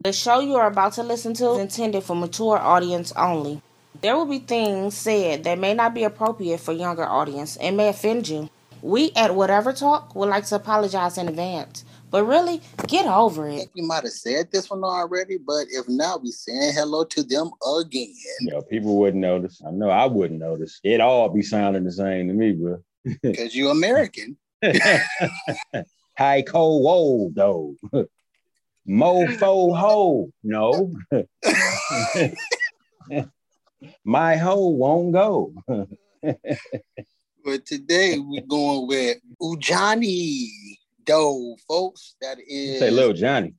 The show you are about to listen to is intended for mature audience only. There will be things said that may not be appropriate for younger audience and may offend you. We at Whatever Talk would like to apologize in advance. But really, get over I it. think we might have said this one already, but if not, we saying hello to them again. Yeah, people wouldn't notice. I know I wouldn't notice. It all be sounding the same to me, bro. Because you're American. High cold whoa though. Mofo ho. No. My hoe won't go. But today we're going with Ujani Doe, folks. That is... Say Lil Johnny.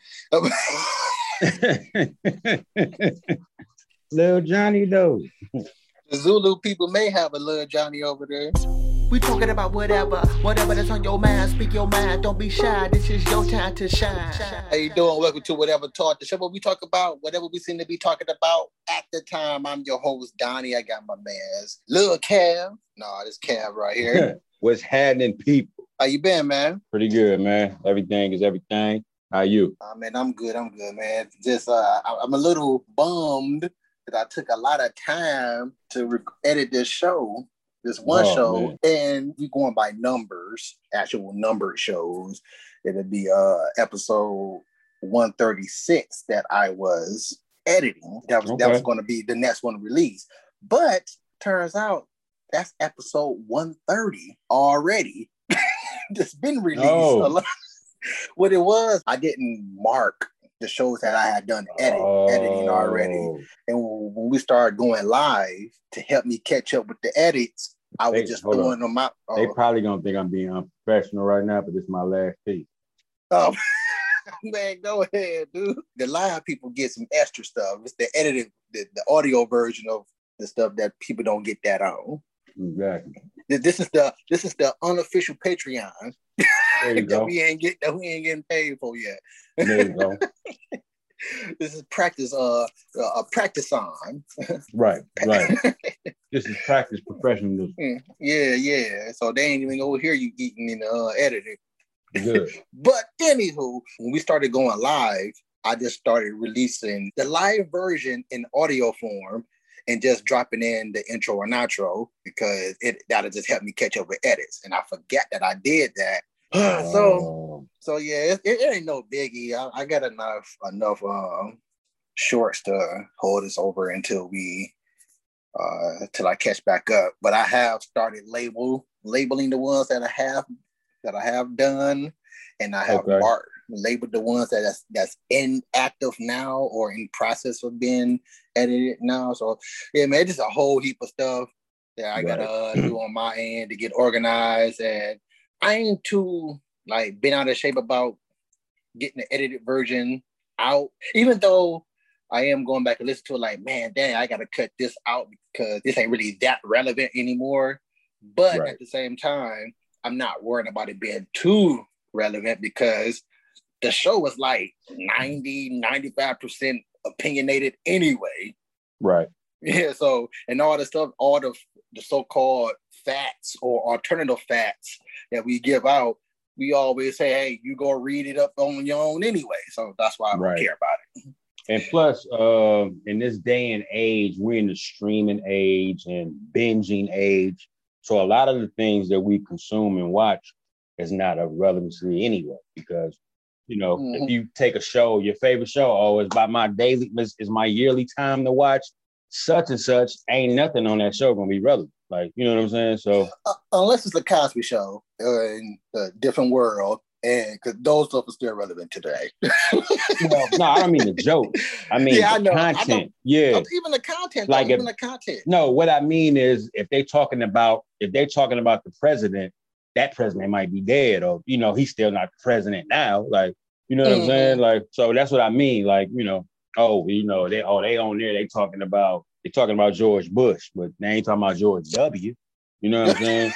Lil Johnny Doe. The Zulu people may have a Lil Johnny over there. We talking about whatever that's on your mind. Speak your mind, don't be shy. This is your time to shine. How you doing? Welcome to Whatever Talk, the show where we talk about whatever we seem to be talking about at the time. I'm your host, Donnie. I got my man's Lil Cav. No, this Cav right here. What's happening, people? How you been, man? Pretty good, man. Everything is everything. How you? Man, I'm good, man. Just I'm a little bummed that I took a lot of time to edit this show. This one show, man. And we going by numbers, actual numbered shows. It'll be episode 136 that I was editing. That was going to be the next one released. But turns out that's episode 130 already. It's been released. Oh. What it was, I didn't mark the shows that I had done editing already. And when we started going live to help me catch up with the edits, I was just throwing them out. They probably gonna think I'm being unprofessional right now, but this is my last piece. Oh, man, go ahead, dude. The live people get some extra stuff. It's the edited, the audio version of the stuff that people don't get that on. Exactly. This is the unofficial Patreon. There you go. we ain't getting paid for yet. There you go. This is practice. A practice on. Right. This is practice professionalism. Yeah. So they ain't even gonna hear you eating in editing. Good. But anywho, when we started going live, I just started releasing the live version in audio form and just dropping in the intro or outro because that'll just help me catch up with edits. And I forget that I did that. So yeah, it ain't no biggie. I got enough shorts to hold us over until I catch back up. But I have started labeling the ones that I have done, and I have labeled the ones that's inactive now or in process of being edited now. So yeah, man, just a whole heap of stuff that I gotta do on my end to get organized, and I ain't too been out of shape about getting the edited version out, even though I am going back and listen to it man, dang, I gotta cut this out because this ain't really that relevant anymore. But at the same time, I'm not worried about it being too relevant because the show was 90-95% opinionated anyway. Right. Yeah, so, and all the stuff, all the so-called facts or alternative facts that we give out, we always say, hey, you go read it up on your own anyway. So that's why I don't care about it. And plus, in this day and age, we're in the streaming age and binging age. So a lot of the things that we consume and watch is not of relevancy anyway, because, if you take a show, your favorite show, it's about is my yearly time to watch such and such, ain't nothing on that show gonna be relevant. You know what I'm saying? So unless it's a Cosby Show in a different world, and because those stuff are still relevant today. No, I don't mean the joke. I mean the content. Yeah, even the content. Even the content. No, what I mean is if they're talking about the president, that president might be dead, or he's still not the president now. What I'm saying? So that's what I mean. They on there, they talking about George Bush, but they ain't talking about George W. You know what I'm saying?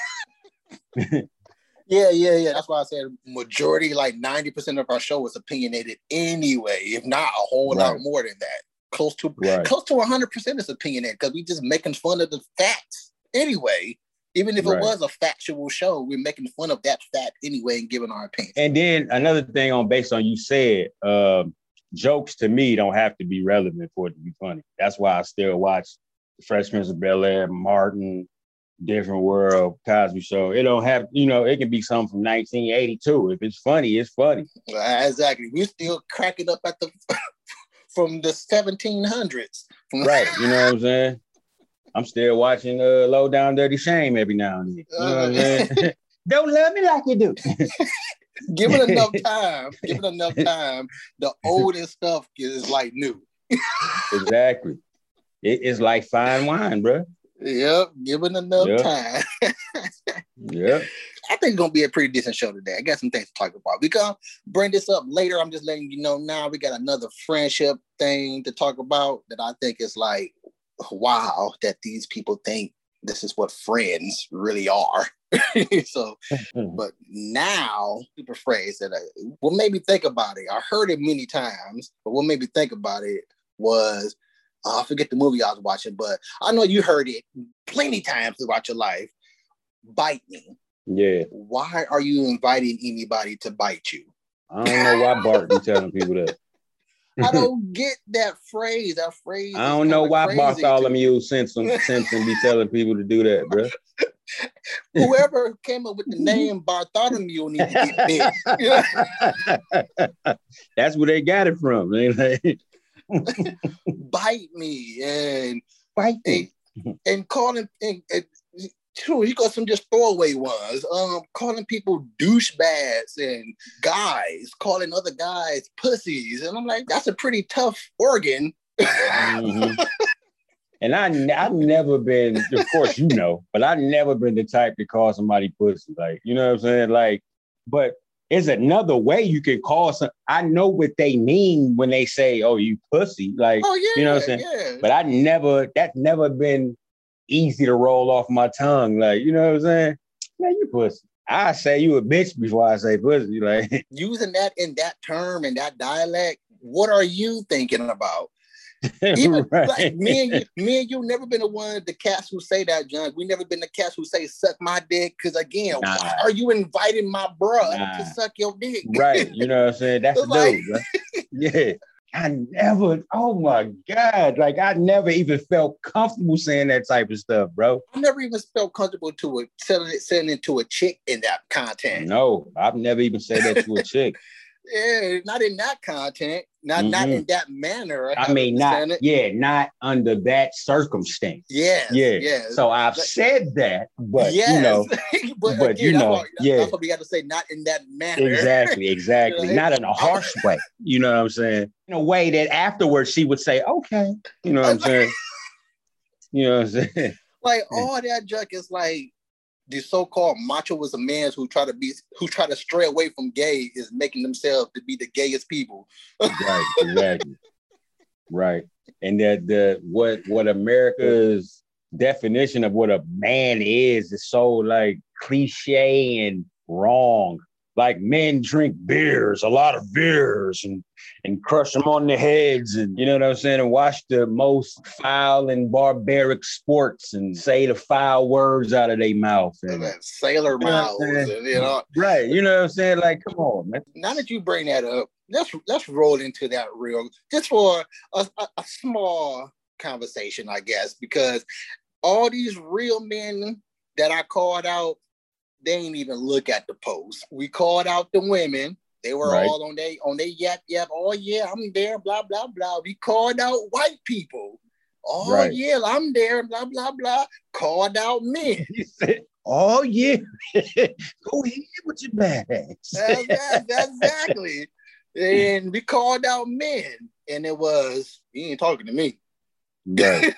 Yeah. That's why I said majority, 90% of our show is opinionated anyway, if not a whole lot more than that. Close to 100% is opinionated because we just making fun of the facts anyway. Even if it was a factual show, we're making fun of that fact anyway and giving our opinion. And then another thing based on you said, jokes to me don't have to be relevant for it to be funny. That's why I still watch The Fresh Prince of Bel-Air, Martin, Different World, Cosby Show. It don't have, it can be something from 1982. If it's funny, it's funny. Exactly. We're still cracking up at the from the 1700s. Right. You know what I'm saying? I'm still watching Low Down Dirty Shame every now and then. You know what I'm saying? Don't love me like you do. Give it enough time. The oldest stuff is like new. Exactly. It's like fine wine, bro. Yep. Give it enough time. Yep. I think it's going to be a pretty decent show today. I got some things to talk about. We're going to bring this up later. I'm just letting you know now. We got another friendship thing to talk about that I think is like, wow, that these people think this is what friends really are. So, but now, super phrase that what made me think about it, I heard it many times, but what made me think about it was, I forget the movie I was watching, but I know you heard it plenty times throughout your life. Bite me. Yeah. Why are you inviting anybody to bite you? I don't know why Bart be telling people that. I don't get that phrase. That phrase. I don't know why Bartholomew Simpson be telling people to do that, bro. Whoever came up with the name Bartholomew needs to get bit. That's where they got it from. Bite me and bite me. And calling and true, you got some just throwaway ones. Calling people douchebags and guys, calling other guys pussies, and I'm like, that's a pretty tough organ. Mm-hmm. And I've never been, of course, but I've never been the type to call somebody pussy. Like, you know what I'm saying? Like, but it's another way you can call some. I know what they mean when they say, "Oh, you pussy." Like, oh, yeah, you know what I'm saying? Yeah. But that's never been easy to roll off my tongue. Like, you know what I'm saying? Man, you pussy. I say you a bitch before I say pussy. Like, using that in that term and that dialect, what are you thinking about? Even right. Like me and you never been the one the cats who say that, John. We never been the cats who say suck my dick. Cause again, why are you inviting my bruh to suck your dick? Right. You know what I'm saying? That's the like... dude, right? Yeah. I never, oh my God. Like I never even felt comfortable saying that type of stuff, bro. I never even felt comfortable to sending it to a chick in that content. No, I've never even said that to a chick. Yeah, not in that content, not in that manner. I mean, not under that circumstance. Yeah. So I've said that, but but again, that's what we got to say. Not in that manner. Exactly. Not in a harsh way. You know what I'm saying? In a way that afterwards she would say, "Okay," you know what I'm saying? You know what I'm saying? Like all that junk is like. The so-called machoism man who try to stray away from gay is making themselves to be the gayest people. Right, exactly. Right. And that what America's definition of what a man is so like cliche and wrong. Like men drink beers, a lot of beers, and crush them on their heads, and you know what I'm saying, and watch the most foul and barbaric sports and say the foul words out of their mouth. And sailor mouths, right? You know what I'm saying? Like, come on, man. Now that you bring that up, let's roll into that just for a small conversation, I guess, because all these real men that I called out. They ain't even look at the post. We called out the women. They were all on they yap. Oh yeah, I'm there. Blah blah blah. We called out white people. Oh yeah, I'm there. Blah blah blah. Called out men. He said, "Oh yeah, go ahead with your bad ass." Exactly. And we called out men, and it was he ain't talking to me. Right.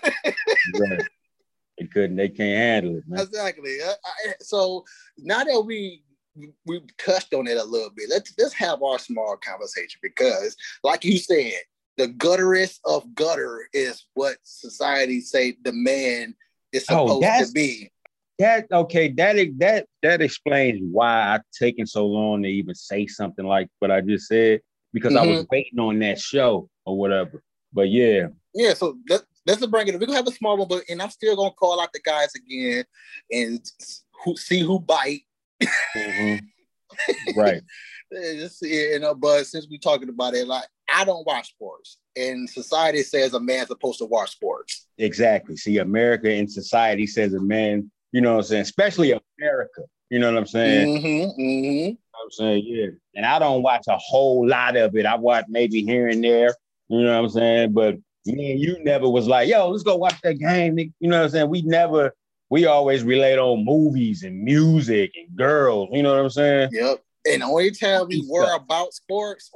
They can't handle it, man. Exactly. So now that we touched on it a little bit, let's have our small conversation because, like you said, the gutterest of gutter is what society say the man is supposed to be. That explains why I've taken so long to even say something like what I just said because I was waiting on that show or whatever. But yeah. So let's bring it up. We're gonna have a small one, and I'm still gonna call out the guys again and see who bite. Right. Just, but since we're talking about it, like I don't watch sports, and society says a man's supposed to watch sports. Exactly. See, America and society says a man, you know what I'm saying? Especially America. You know what I'm saying? Mm-hmm, mm-hmm. You know what I'm saying? Yeah. And I don't watch a whole lot of it. I watch maybe here and there. You know what I'm saying? But me and you never was like, yo, let's go watch that game. You know what I'm saying? We always relate on movies and music and girls. You know what I'm saying? Yep. And the only time we worry about sports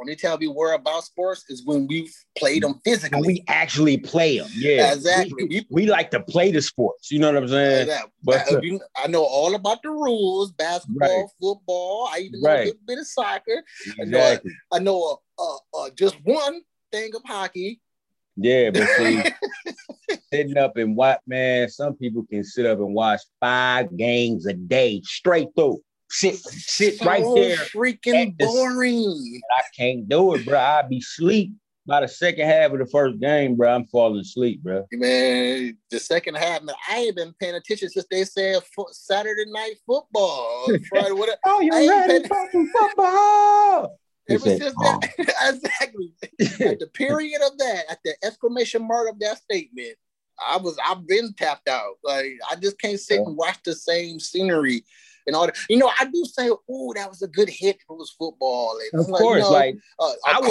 is when we play them physically. When we actually play them. Yeah. Exactly. We like to play the sports. You know what I'm saying? But I know all about the rules, basketball, football. I even know a little bit of soccer. Exactly. I know just one thing of hockey. Yeah, but see, sitting up and watch, man, some people can sit up and watch 5 games a day straight through. Sit so right there. Freaking boring. I can't do it, bro. I'll be asleep by the second half of the first game, bro. I'm falling asleep, bro. Man, the second half, man, I ain't been paying attention since they said Saturday night football. Friday, whatever. Oh, you ready for football? Ever since that, exactly. At the period of that, at the exclamation mark of that statement, I've been tapped out. Like, I just can't sit and watch the same scenery and all that. You know, I do say, oh, that was a good hit. It was football. And of course, I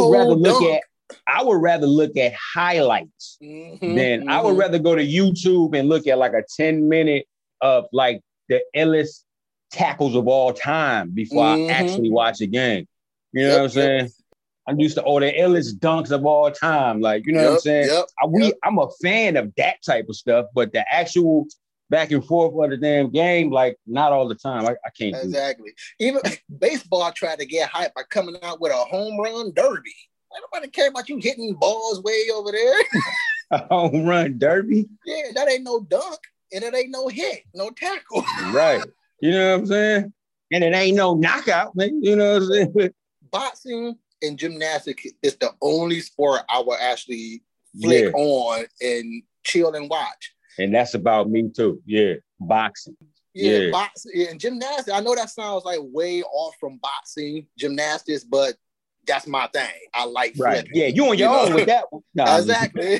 would rather look at highlights than I would rather go to YouTube and look at like a 10-minute of like the illest tackles of all time before I actually watch a game. You know what I'm saying? I'm used to all the illest dunks of all time. Like, you know what I'm saying? I'm a fan of that type of stuff, but the actual back and forth of the damn game, like, not all the time. I can't do exactly. Even baseball tried to get hype by coming out with a home run derby. Like, nobody care about you hitting balls way over there. A home run derby? Yeah, that ain't no dunk, and it ain't no hit, no tackle. Right. You know what I'm saying? And it ain't no knockout, man. You know what I'm saying? Boxing and gymnastics is the only sport I will actually flick on and chill and watch. And that's about me too. Yeah, boxing. Boxing and gymnastics. I know that sounds like way off from boxing, gymnastics, but that's my thing. I like flipping. Yeah, you on your own with that one. No, exactly.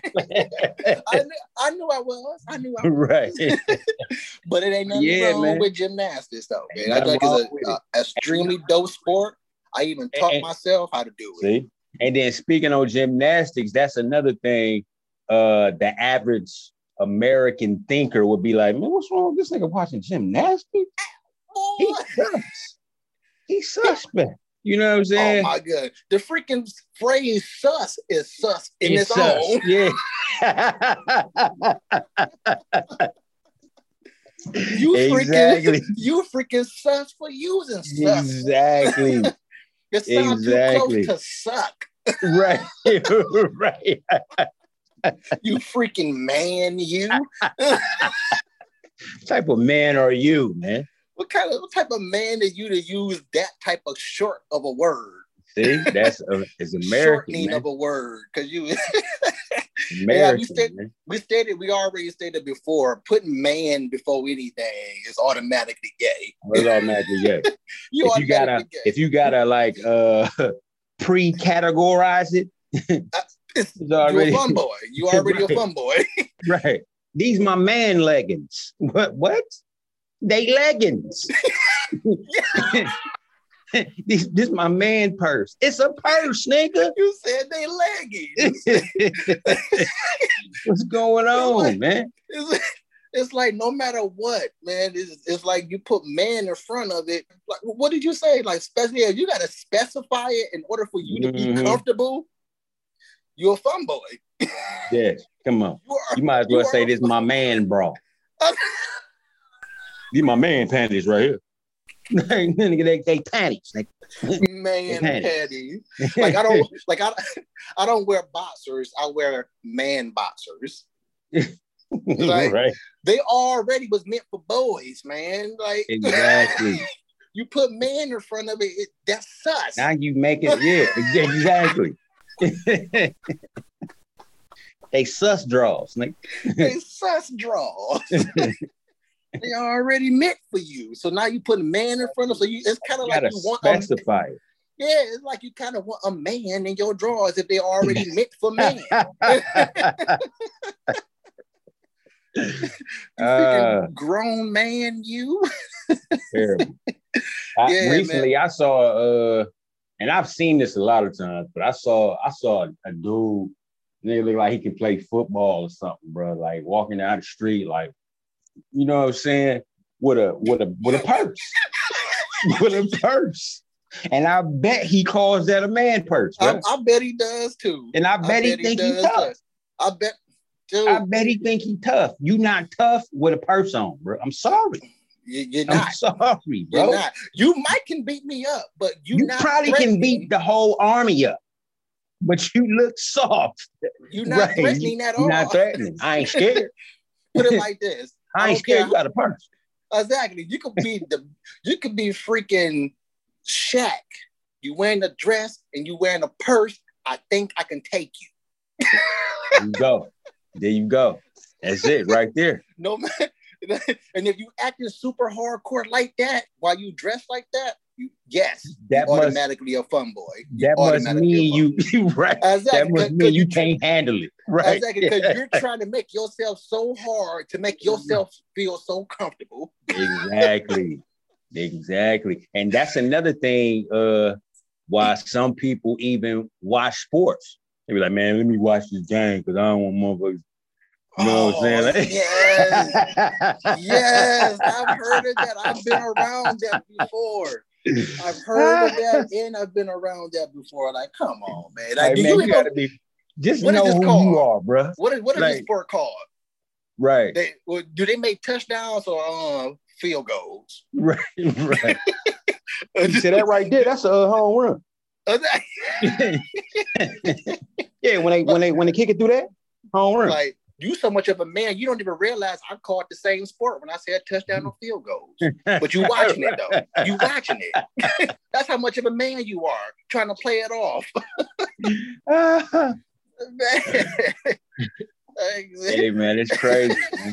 I knew I was. Right. But it ain't nothing wrong with gymnastics though. Man. I think it's an extremely dope sport. I even taught myself how to do it. See? And then speaking of gymnastics, that's another thing. The average American thinker would be like, man, what's wrong with this nigga watching gymnastics? He's suspect. You know what I'm saying? Oh my God. The freaking phrase sus is sus in its own. Yeah. You freaking sus for using sus. Exactly. It sounds too close to suck. Right. Right. You freaking man, you. What type of man are you, man? What type of man are you to use that type of short of a word? See, it's American. Shortening man. of a word, because you. American, we already stated before, putting man before anything is automatically gay. It's automatically gay. If you gotta like pre-categorize it, you're a fun boy. You already a fun boy. Right. These my man leggings. What? They leggings. This my man purse. It's a purse, nigga. You said they leggings. What's going on, man? It's like no matter what, man. It's like you put man in front of it. Like, what did you say? Like, especially if you got to specify it in order for you to be comfortable. You're a fun boy. Yes, come on. You might as well say this my man bra. These my man panties right here. they panties. Man panties. Like I don't wear boxers. I wear man boxers. Like, right. They already was meant for boys, man. Like exactly. You put man in front of it, that's sus. Now you make it, exactly. They sus draws, nigga. They sus draws. They are already meant for you. So now you put a man in front of, so it's kind of like you want specify it. Yeah, it's like you kind of want a man in your drawers if they're already meant for men. You grown man, you. Terrible. Recently, man. I saw, and I've seen this a lot of times, but I saw a dude, nearly like he could play football or something, bro. Like walking down the street, like, you know what I'm saying, with a purse, with a purse. And I bet he calls that a man purse, bro. I bet he does too. And I bet he think he's tough. I bet. Dude. I bet he think he tough. You not tough with a purse on, bro. I'm sorry. You're not. I'm sorry, bro. You're not. You might can beat me up, but you probably can beat the whole army up. But you look soft. You're not threatening at all. You're not threatening. I ain't scared. Put it like this. I ain't scared. You got a purse. Exactly. You could be freaking Shaq. You wearing a dress and you wearing a purse. I think I can take you. There you go. There you go. That's it right there. No man. And if you acting super hardcore like that while you dress like that, that automatically a fun boy. That must mean you right. Exactly. That must mean you can't handle it. Right. Exactly. Because you're trying to make yourself so hard to make yourself feel so comfortable. Exactly. Exactly. And that's another thing why some people even watch sports. They be like, man, let me watch this game because I don't want motherfuckers. You know what I'm saying? Yes, I've heard of that. I've been around that before. I've heard of that and I've been around that before. Like, come on, man. Like, man, you gotta be just know who you are, bro. What is this sport called? Right. Do they make touchdowns or field goals? Right. You see that right there? That's a home run. Yeah, when they kick it through that, home run. Like, you so much of a man, you don't even realize I called the same sport when I said touchdown or field goals. But you watching it though. You watching it. That's how much of a man you are, trying to play it off. Hey man, it's crazy.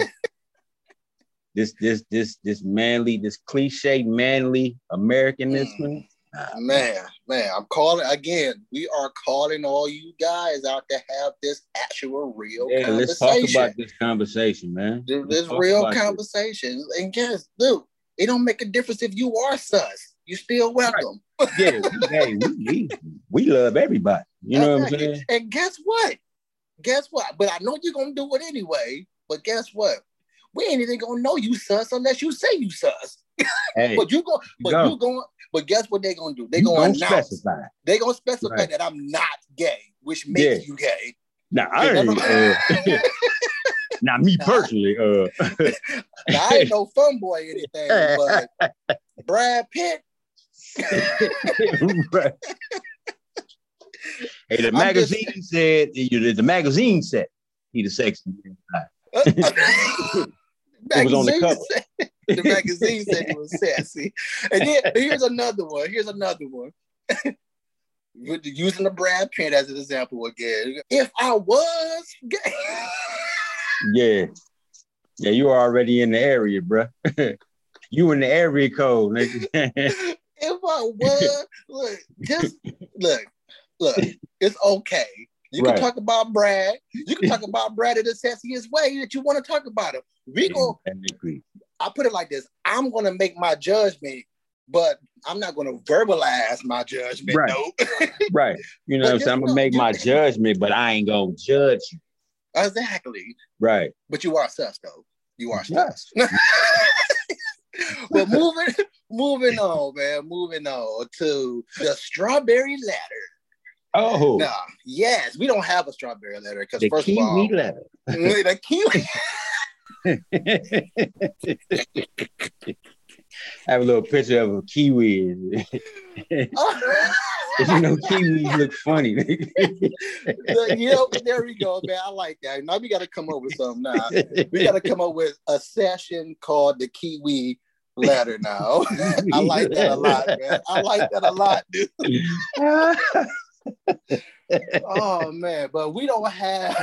Man. This manly, this cliche manly Americanism. Man, I'm calling again. We are calling all you guys out to have this actual real conversation. Let's talk about this conversation, man. This real conversation. And guess, dude, it don't make a difference if you are sus. You still welcome. Right. Yeah, we love everybody. You know what I'm saying? And guess what? But I know you're gonna do it anyway. But guess what? We ain't even gonna know you sus unless you say you sus. Hey, but guess what they're gonna do? They're gonna specify. They're gonna specify that I'm not gay, which makes you gay. Now I ain't. Now me personally, now I ain't no fun boy or anything, but Brad Pitt. Right. Hey, the magazine said he the sexy guy. It was on the cover. The magazine said it was sassy. And then here's another one. Using the Brad Pitt as an example again. If I was gay. Yeah, you are already in the area, bro. You in the area code, nigga. If I was, look, it's okay. You can talk about Brad. You can talk about Brad in the sexiest way that you want to talk about him. I put it like this. I'm going to make my judgment, but I'm not going to verbalize my judgment. Right. No. Right. You know what I'm saying? I'm going to make my judgment, but I ain't going to judge you. Exactly. Right. But you are sus, though. You are sus. Well, moving on, man. Moving on to the strawberry ladder. Oh. Nah, yes, we don't have a strawberry letter because first of all, letter. The kiwi. I have a little picture of a kiwi. You know, kiwis look funny. There we go, man. I like that. Now we got to come up with something now. We got to come up with a session called the Kiwi Ladder now. I like that a lot, man. I like that a lot, dude. Oh man, but we don't have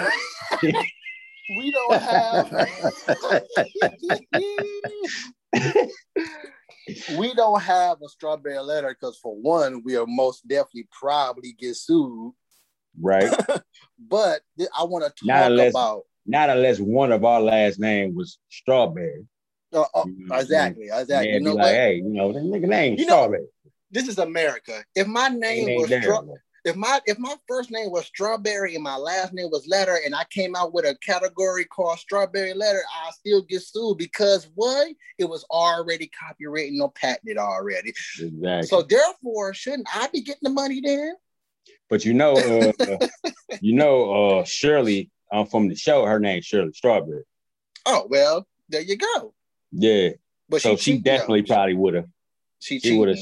we don't have a strawberry letter because, for one, we'll most definitely probably get sued. Right. But I want to talk about. Not unless one of our last name was Strawberry. Exactly. Yeah, you know, like, hey, you know, the nigga name Strawberry. This is America. If my name was if my first name was Strawberry and my last name was Letter, and I came out with a category called Strawberry Letter, I still get sued because what? It was already copyrighted or patented already. Exactly. So therefore, shouldn't I be getting the money then? But Shirley from the show, her name's Shirley Strawberry. Oh well, there you go. Yeah. But so she definitely probably would have. She would have.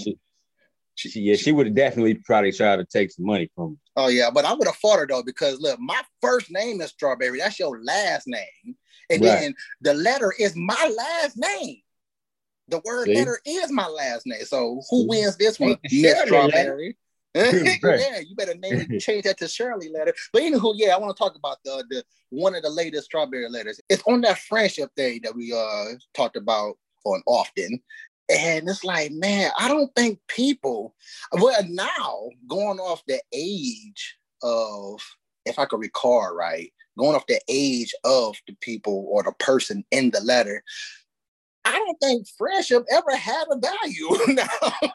She would have definitely probably tried to take some money from me. Oh yeah, but I would have fought her though, because look, my first name is Strawberry. That's your last name, and then the letter is my last name. The word letter is my last name. So who wins this one? Miss Strawberry. Yeah, you better change that to Shirley Letter. But anywho, yeah, I want to talk about the one of the latest Strawberry Letters. It's on that friendship thing that we talked about on often. And it's like, man, I don't think people, well, now going off the age of, if I could recall right, going off the age of the people or the person in the letter, I don't think friendship ever had a value now.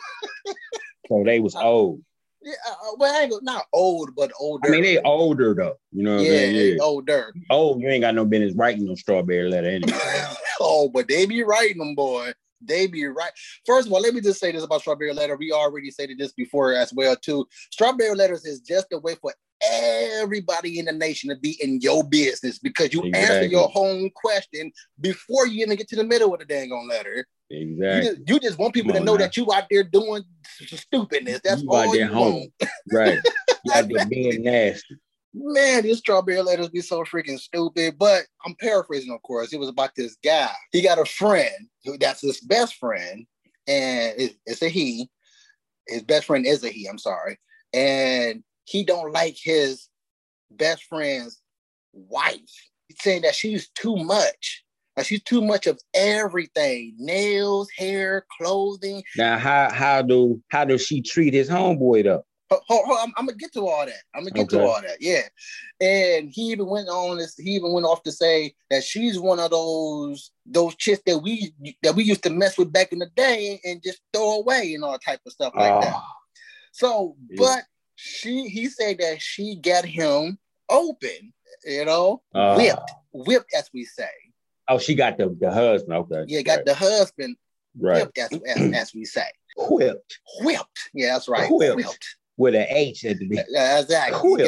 So they was old. Yeah, well, not old, but older. I mean, they older though. You know what I'm saying? Yeah, older. Old, you ain't got no business writing no Strawberry Letter anyway. Oh, but they be writing them, boy. They be right. First of all, let me just say this about Strawberry Letter. We already stated this before as well, too. Strawberry Letters is just a way for everybody in the nation to be in your business, because you answer your home question before you even get to the middle of the dang on letter. Exactly. You just want people to know that you out there doing stupidness. That's you all you want. Right. You out there being nasty. Man, these Strawberry Letters be so freaking stupid. But I'm paraphrasing, of course. It was about this guy. He got a friend that's his best friend, and it's a he. His best friend is a he. I'm sorry, and he don't like his best friend's wife. He's saying that she's too much. Like, she's too much of everything: nails, hair, clothing. Now, how does she treat his homeboy though? I'm gonna get to all that. Yeah, and he even went off to say that she's one of those chicks that we used to mess with back in the day and just throw away and all type of stuff like that. So, but he said that she got him open, whipped, as we say. Oh, she got the husband. Okay. Yeah, got the husband whipped, as we say. Whipped. Yeah, that's right. Whipped. With an H at the beginning. Exactly.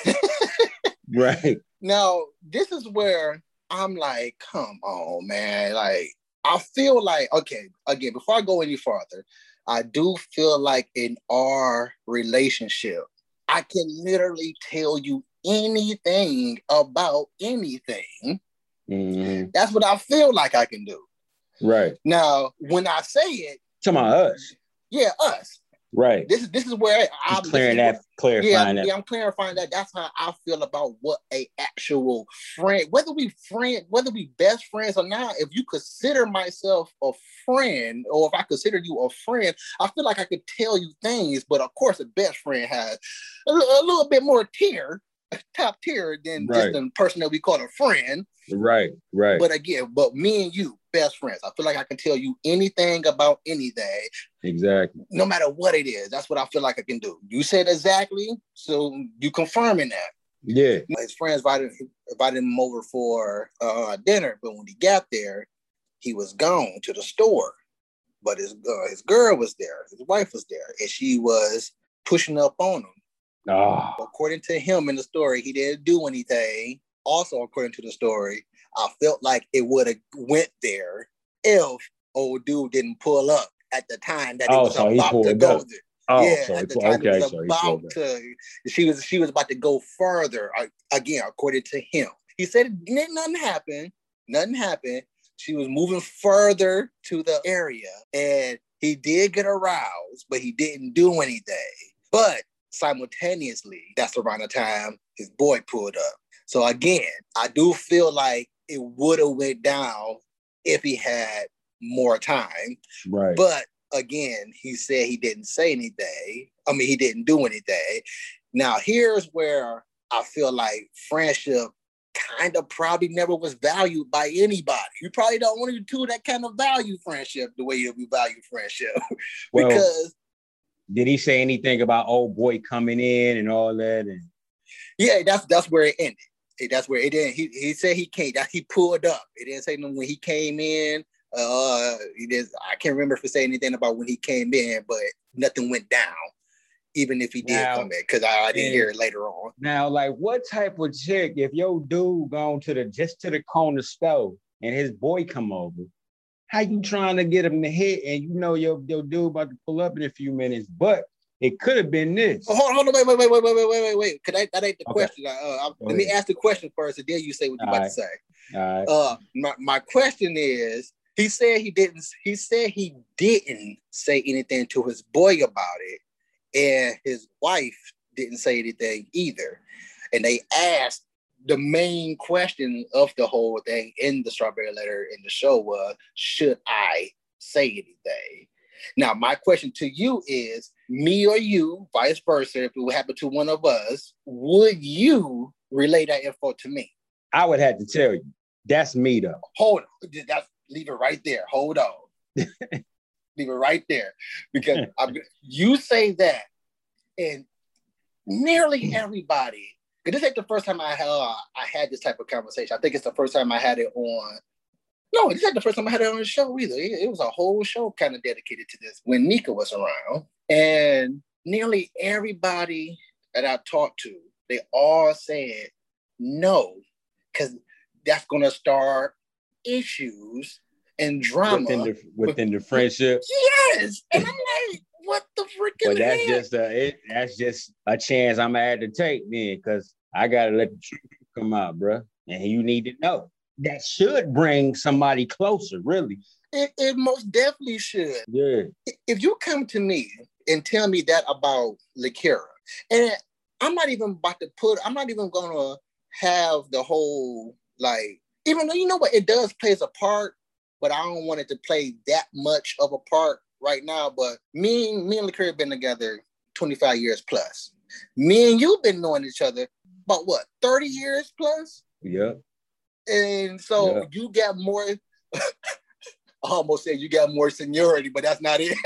Right. Now, this is where I'm like, come on, man. Like, I feel like, okay, again, before I go any farther, I do feel like in our relationship, I can literally tell you anything about anything. Mm-hmm. That's what I feel like I can do. Right. Now, when I say it, talking about us. Yeah, us. Right. This is where I'm clarifying that. Yeah, I'm clarifying that. That's how I feel about what a actual friend, whether we best friends or not. If you consider myself a friend, or if I consider you a friend, I feel like I could tell you things. But of course, a best friend has a little bit more top tier than just the person that we call a friend. Right. But me and you, best friends. I feel like I can tell you anything about anything. Exactly. No matter what it is. That's what I feel like I can do. You said exactly, so you confirming that. Yeah. His friends invited him over for dinner, but when he got there, he was gone to the store. But his girl was there. His wife was there, and she was pushing up on him. Oh. According to him in the story, he didn't do anything. Also, according to the story, I felt like it would have went there if old dude didn't pull up at the time that he was about to go there. Oh, yeah, so at the time he was about to. She was about to go further. Again, according to him, he said nothing happened. Nothing happened. She was moving further to the area, and he did get aroused, but he didn't do anything. But simultaneously, that's around the time his boy pulled up. So again, I do feel like it would have went down if he had more time. Right. But again, he said he didn't say anything. I mean, he didn't do anything. Now, here's where I feel like friendship kind of probably never was valued by anybody. You probably don't want to do that kind of value friendship the way you value friendship. Well, because did he say anything about old boy coming in and all that? And yeah, that's where it ended. That's where it didn't. He said he came. He pulled up. It didn't say when he came in. He did. I can't remember if it said anything about when he came in, but nothing went down. Even if he did come in, because I didn't hear it later on. Now, like, what type of chick, if your dude gone to the corner store and his boy come over, how you trying to get him to hit and you know your dude about to pull up in a few minutes, but it could have been this. Oh, hold on, wait. That ain't the question. Let me ask the question first, and then you say what you're about to say. All right. My question is, he said he didn't say anything to his boy about it, and his wife didn't say anything either. And they asked, the main question of the whole thing in the Strawberry Letter in the show was, should I say anything? Now, my question to you is, me or you, vice versa, if it would happen to one of us, would you relay that info to me? I would have to tell you. That's me, though. Hold on. Leave it right there. Hold on. Leave it right there. Because you say that, and nearly everybody, because this ain't the first time I had this type of conversation. I think it's the first time I had it on. No, this ain't the first time I had it on the show either. It was a whole show kind of dedicated to this when Nika was around. And nearly everybody that I talked to, they all said no, because that's going to start issues and drama within the friendship. Yes, and I'm like, what the freaking? But that's just a chance I'm gonna have to take then, because I gotta let the truth come out, bro. And you need to know that should bring somebody closer, really. It most definitely should. Yeah. If you come to me and tell me that about Lakira, and I'm not even gonna have the whole, like, even though, you know what, it does plays a part, but I don't want it to play that much of a part right now. But me and Lakira have been together 25 years plus. Me and you've been knowing each other about what, 30 years plus? Yeah. And so you got more, I almost said you got more seniority, but that's not it.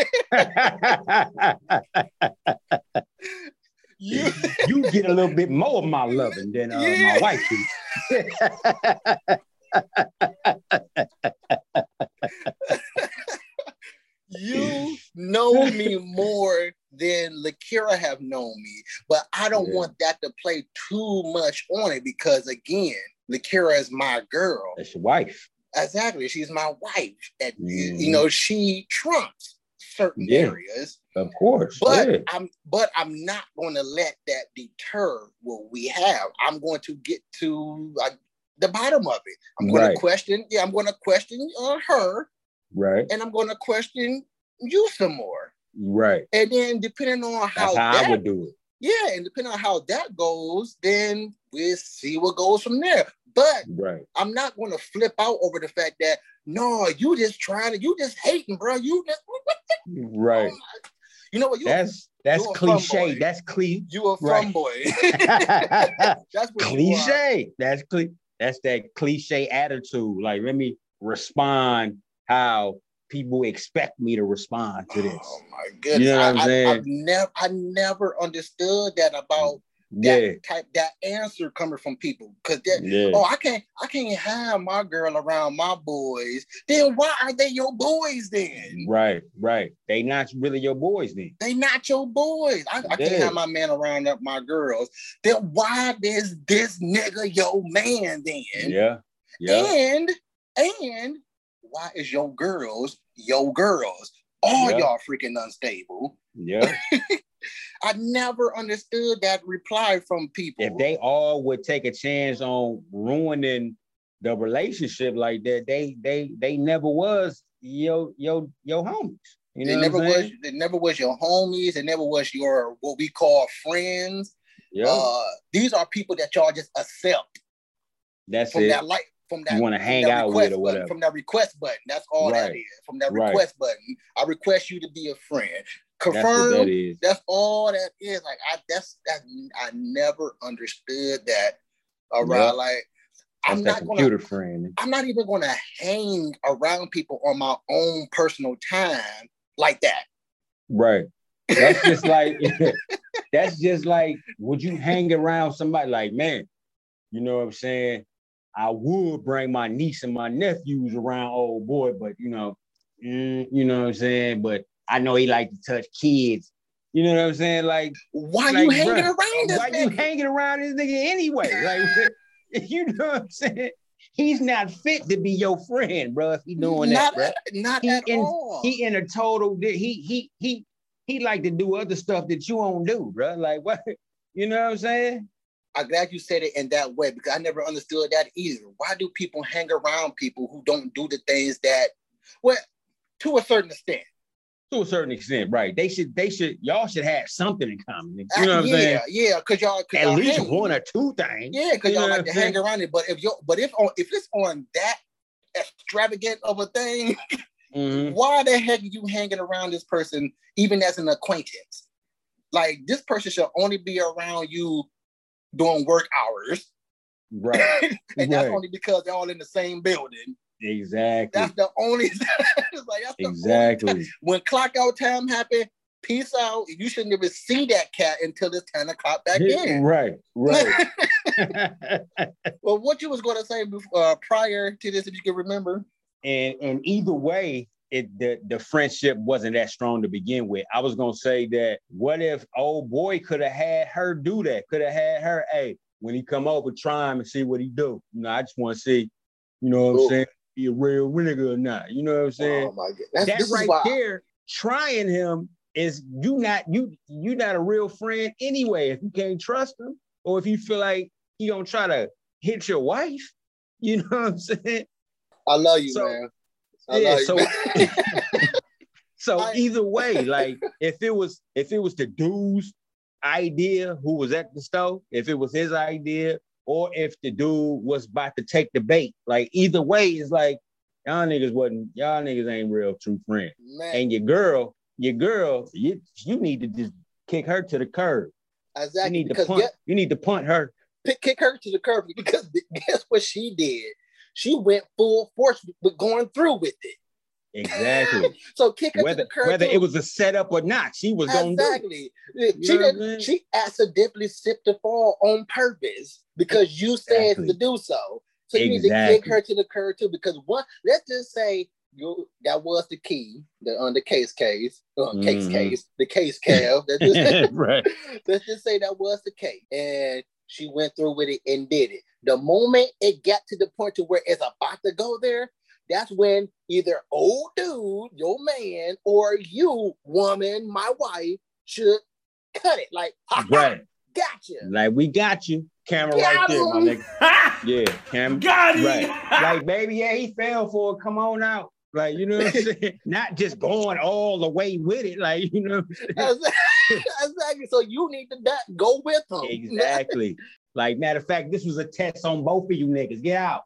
You get a little bit more of my loving than my wife do. You know me more than Lakira have known me, but I don't want that to play too much on it, because again, Lakira is my girl. That's your wife. Exactly, she's my wife. And you know, she trumps certain areas, of course. But I'm not going to let that deter what we have. I'm going to get to the bottom of it. I'm going to question. Yeah, I'm going to question her. Right. And I'm going to question you some more. Right. And then depending on how I would do it. Yeah, and depending on how that goes, then we'll see what goes from there. But I'm not going to flip out over the fact that, no, you just hating, bro. Right. You know what? That's cliche. That's cliche. You a fun boy. That's what cliche. That's that cliche attitude. Like, let me respond how people expect me to respond to this. Oh my goodness. You know what I'm saying? I never understood that about that answer coming from people. Because I can't have my girl around my boys. Then why are they your boys then? Right. They not really your boys then. They not your boys. I can't have my man around my girls. Then why is this nigga your man then? Yeah. And why is your girls your girls? All y'all freaking unstable. Yeah. I never understood that reply from people. If they all would take a chance on ruining the relationship like that, they never was your homies. You know They never was your homies. It never was your what we call friends. Yeah. These are people that y'all just accept. That's from it. That life. from that. You want to hang out with or whatever. From that request button. That's all that is. From that request button. I request you to be a friend. Confirm. That's what that is. That's all that is. Like I never understood that. All right, like I'm not computer friend. I'm not even gonna hang around people on my own personal time like that. Right. That's just like would you hang around somebody like, man, you know what I'm saying? I would bring my niece and my nephews around old boy, but you know what I'm saying? But I know he like to touch kids. You know what I'm saying? Like, why you hanging around this nigga? Why you hanging around this nigga anyway? Like, you know what I'm saying? He's not fit to be your friend, bro. If he doing that, bro. Not at all. He in a total. He like to do other stuff that you don't do, bro. Like what? You know what I'm saying? I'm glad you said it in that way because I never understood that either. Why do people hang around people who don't do the things that, well, to a certain extent? To a certain extent, right? Y'all should have something in common. You know what I'm saying? Yeah, because y'all at least one or two things. Yeah, because y'all like to hang around it. But if it's on that extravagant of a thing, why the heck are you hanging around this person, even as an acquaintance? Like this person should only be around you during work hours, right? And that's only because they're all in the same building. Exactly. That's the only. That's exactly. Only time. When clock out time happened, peace out. You shouldn't even see that cat until it's 10 o'clock back in. Right. Well, what you was going to say prior to this, if you can remember. And either way, the friendship wasn't that strong to begin with. I was going to say that what if old boy could have had her do that? Could have had her, hey, when he come over, try him and see what he do. You know, I just want to see, you know what I'm saying? Be a real nigga or not. You know what I'm saying? Oh my God. That right there, trying him is you not a real friend anyway. If you can't trust him, or if you feel like he gonna try to hit your wife, you know what I'm saying? I love you, man. So either way, like if it was the dude's idea who was at the stove, if it was his idea, or if the dude was about to take the bait, like either way, it's like y'all niggas ain't real true friends. Man. And your girl, you need to just kick her to the curb. Exactly. You need to punt her. Kick her to the curb because guess what she did? She went full force with going through with it. Exactly. So kick her to the curb. Whether it was a setup or not, she was going to do it. She accidentally slipped the fall on purpose because you said to do so. So you need to kick her to the curb too. Because let's just say that was the key, the case case, the case cab. Right. Let's just say that was the case, and she went through with it and did it. The moment it got to the point to where it's about to go there, that's when either old dude, your man, or you, woman, my wife, should cut it. Like, right. Gotcha. Like, we got you. Camera right there, my nigga. Yeah, camera. Got him. Right. Like, baby, yeah, he fell for it. Come on out. Like, you know what I'm saying? Not just going all the way with it. Like, you know what I'm saying? Exactly. So you need to go with him. Exactly. Like, matter of fact, this was a test on both of you niggas. Get out.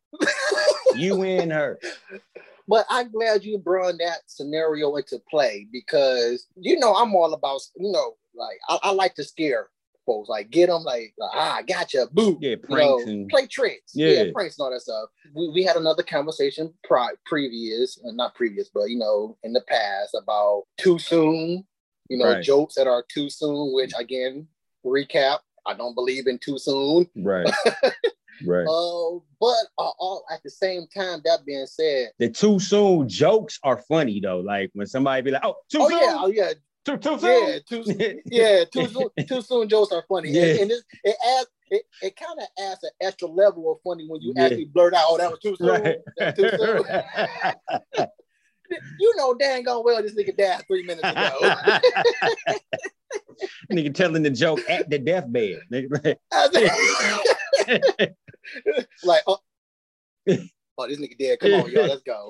You and her. But I'm glad you brought that scenario into play because, I'm all about, like, I like to scare folks, like get them, like, gotcha, boo. Yeah, pranks and play tricks. Yeah, pranks and all that stuff. We had another conversation not previous, but, in the past about too soon, right. Jokes that are too soon, which, again, recap, I don't believe in too soon. Right. Right. But all at the same time, that being said, the too soon jokes are funny though. Like when somebody be like, too soon. Yeah. Too soon. Too soon jokes are funny. Yeah. And it kind of adds an extra level of funny when you actually blurt out, that was too soon. Right. That was too soon. Dang on well this nigga died 3 minutes ago. Nigga telling the joke at the deathbed. Like, this nigga dead. Come on, y'all, let's go.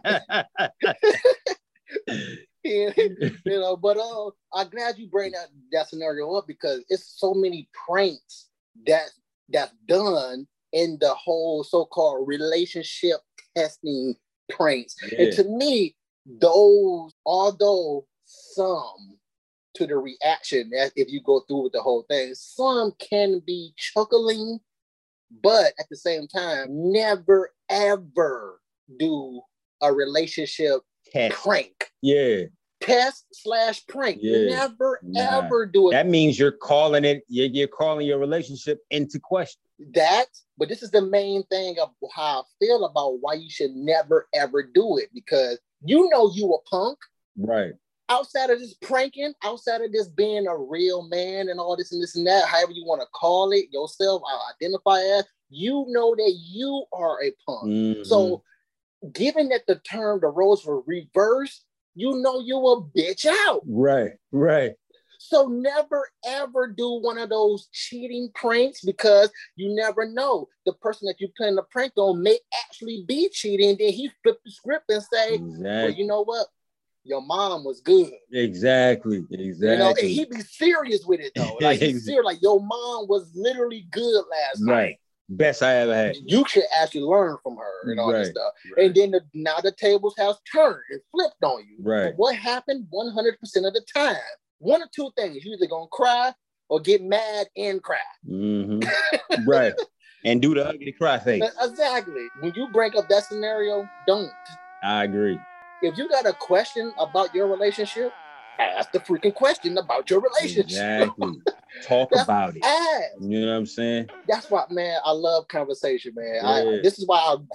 But I'm glad you bring that scenario up because it's so many pranks that's done in the whole so-called relationship testing pranks. Yeah. And to me, those, although some to the reaction, if you go through with the whole thing, some can be chuckling, but at the same time, never ever do a relationship prank. Yeah. Test/prank. Never ever do it. That means you're calling it, you're calling your relationship into question. But this is the main thing of how I feel about why you should never ever do it, because you know you a punk. Right. Outside of this pranking, outside of this being a real man and all this and this and that, however you want to call it yourself, identify as, you know that you are a punk. Mm-hmm. So given that the roles were reversed, you know you a bitch out. Right. So never ever do one of those cheating pranks, because you never know. The person that you plan the prank on may actually be cheating, and then he flip the script and say, well, you know what? Your mom was good. Exactly. You know, and he be serious with it though. Like he's serious, like your mom was literally good last night. Best I ever had. You should actually learn from her and all this stuff. Right. And then now the tables have turned and flipped on you. Right. But what happened 100% of the time? One or two things. You're either gonna cry or get mad and cry. Mm-hmm. Right. And do the ugly cry face. Exactly. When you bring up that scenario, don't. I agree. If you got a question about your relationship, ask the freaking question about your relationship. Exactly. Talk about it. Ask. You know what I'm saying? That's why, man, I love conversation, man. Yeah. This is why I've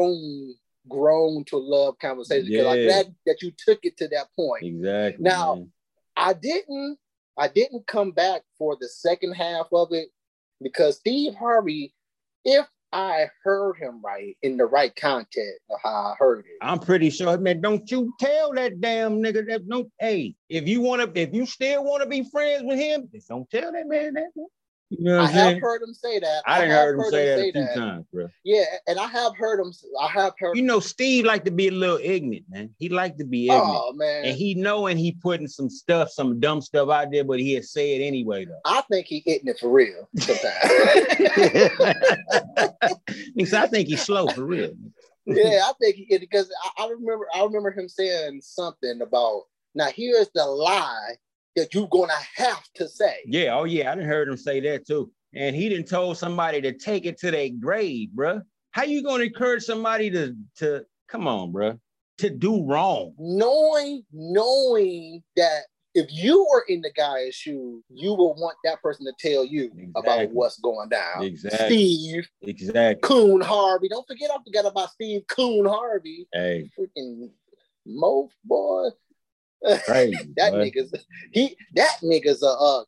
grown to love conversation, because I'm glad that you took it to that point. Exactly. Now, man. I didn't come back for the second half of it, because Steve Harvey, if I heard him right in the right context of how I heard it, I'm pretty sure, man. Don't you tell that damn nigga that. No, hey, if you still want to be friends with him, just don't tell that man that. You know what I'm saying? have heard him say that. I done heard him say that a few times, bro. Yeah, and I have heard him. You know, Steve like to be a little ignorant, man. He like to be ignorant. Oh man, and he knowing he putting some dumb stuff out there, but he'll say it anyway, though. I think he ignorant for real sometimes. I think he's slow for real. Yeah, I think he, because I remember him saying something about, now here's the lie that you're gonna have to say. Yeah, I done heard him say that too. And he done told somebody to take it to their grave, bro. How you gonna encourage somebody to come on, bro, to do wrong? Knowing that if you were in the guy's shoes, you will want that person to tell you about what's going down. Exactly. Steve. Exactly. Coon Harvey. Don't forget, I forgot about Steve Coon Harvey. Hey. Freaking Mof boy. Crazy, that nigga's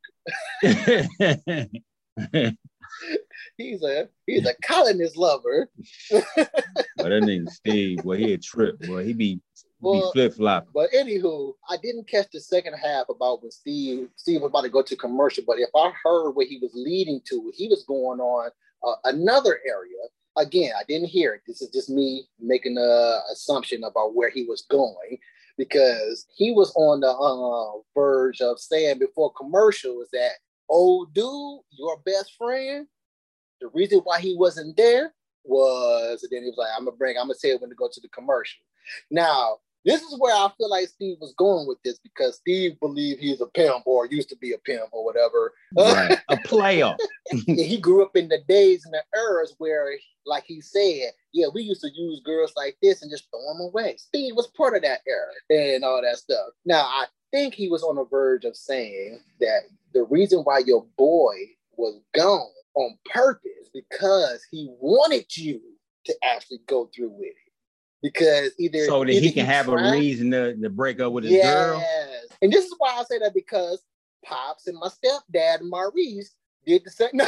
he's a colonist lover. But that nigga Steve, boy, he a trip, boy. He be flip-flopping. But anywho, I didn't catch the second half about when Steve was about to go to commercial, but if I heard what he was leading to, he was going on another area. Again, I didn't hear it. This is just me making an assumption about where he was going, because he was on the verge of saying before commercial is that, oh, dude, your best friend, the reason why he wasn't there was, and then he was like, I'm gonna say it when to go to the commercial. Now, this is where I feel like Steve was going with this, because Steve believed he's a pimp or used to be a pimp or whatever. Right. A player. He grew up in the days and the eras where, like he said, yeah, we used to use girls like this and just throw them away. Steve was part of that era and all that stuff. Now, I think he was on the verge of saying that the reason why your boy was gone on purpose, because he wanted you to actually go through with it. Because so that he can have a reason to break up with his girl. And this is why I say that, because Pops and my stepdad Maurice did the same.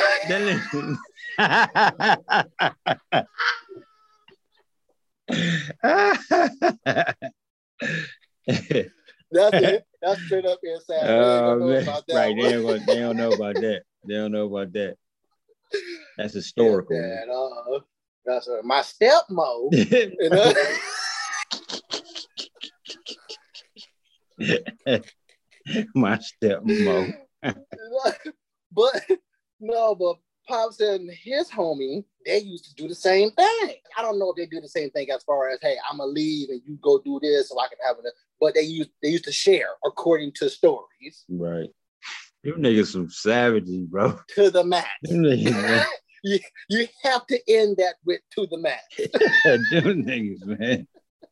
That's it. That's straight up inside. Right, they don't know about that. They don't know about that. That's historical. That's my stepmo. My stepmo. but Pops and his homie, they used to do the same thing. I don't know if they do the same thing as far as, hey, I'm gonna leave and you go do this so I can have it. But they used to share according to stories. Right. You niggas some savages, bro. To the max. you have to end that with to the max. Them niggas, man.